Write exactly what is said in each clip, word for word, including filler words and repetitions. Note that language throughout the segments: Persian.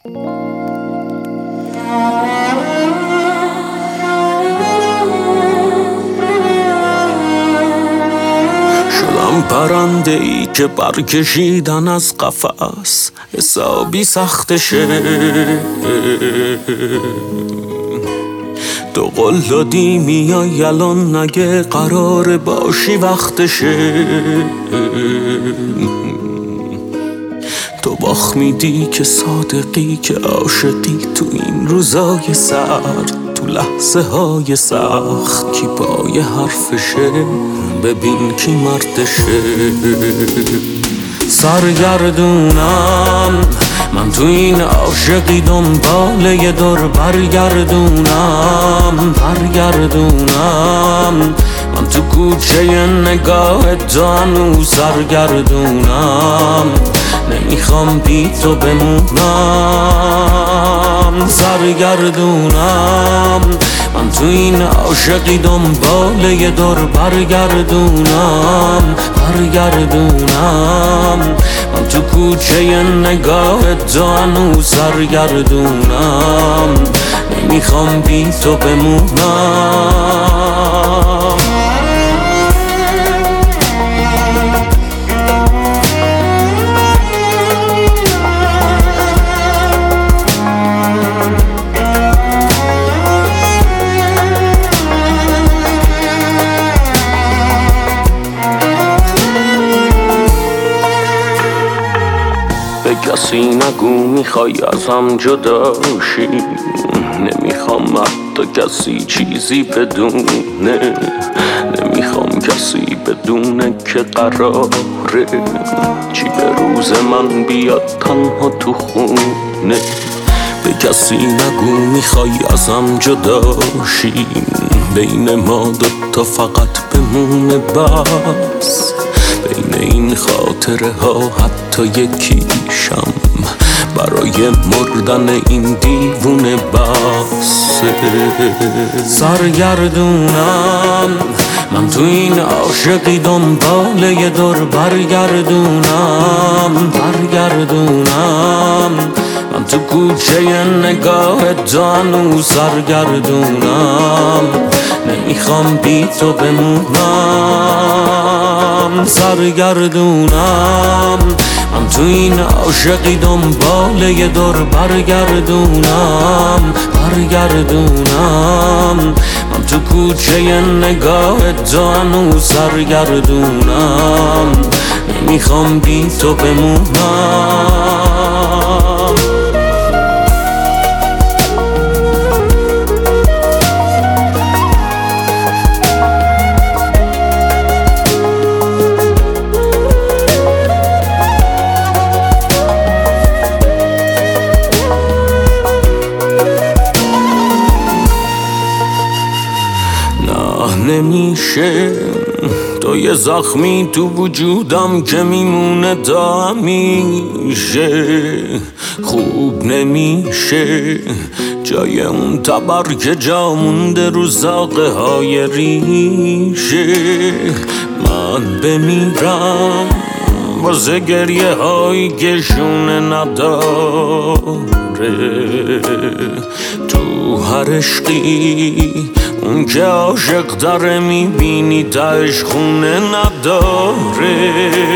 شدم پرنده ای که برکشیدن از قفس حسابی سختشه. تو قول دادی میای الان نگه قرار باشی وقتشه. تو باخ میدی که صادقی که عاشقی تو این روزای سرد، تو لحظه های سخت کی پای حرفشه، ببین کی مردشه. سرگردونم من تو این عاشقی دنبال یه دور برگردونم برگردونم من تو کوچه نگاه تو هنوز سرگردونم نمیخوام بی تو بمونم. سرگردونم من تو این عاشقی دنبال یه دور برگردونم برگردونم من تو کوچه نگاه تو هنوز سرگردونم نمیخوام بی تو بمونم. به کسی نگو میخوای ازم جداشی، نمیخوام حتی کسی چیزی بدونه، نمیخوام کسی بدونه که قراره چی به روز من بیاد تنها تو خونه. به کسی نگو میخوای ازم جداشی، بین ما دوتا فقط بمونه بس، بین این خاطره ها حتی یکیشم برای مردن این دیوونه بس. سرگردونم من تو این عاشقی دنبال یه دور برگردونم برگردونم من تو کوچه نگاه تو هنوز سرگردونم نمیخوام بی تو بمونم. سرگردونم من تو این عاشقی دنبال یه دور برگردونم برگردونم من تو کوچه نگاه تو هنوز سرگردونم نمیخوام بی تو بمونم. نمیشه تو یه زخمی تو وجودم که میمونه تا همیشه، خوب نمیشه جای اون تبر که جا مونده رو زاغه های ریشه. من بمیرم واسه گریه هایی که شونه نداره، تو هر عشقی اون که عاشق داره میبینی تاش خونه نداره.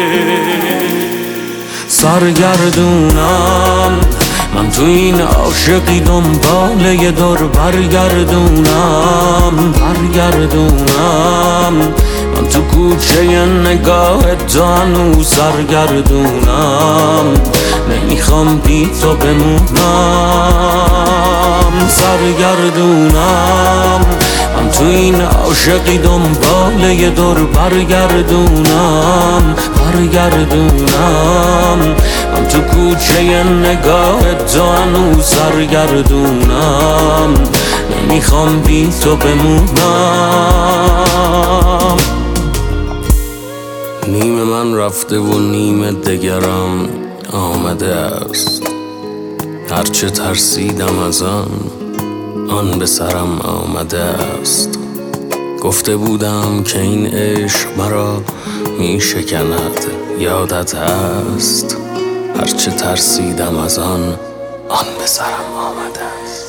سرگردونم من تو این عاشقی دنبال یه دور برگردونم برگردونم من تو کوچه نگاه تو هنوز سرگردونم نمیخوام بی تو بمونم. سرگردونم من تو این عاشقی دنبال یه دور برگردونم برگردونم من تو کوچه نگاه تو هنوز سرگردونم نمیخوام بی تو بمونم. نیم من رفته و نیم دگرم آمده است، هرچه ترسیدم از آن آن به سرم آمده است. گفته بودم که این عشق مرا می شکند، یادت هست؟ هرچه ترسیدم از آن آن به سرم آمده است.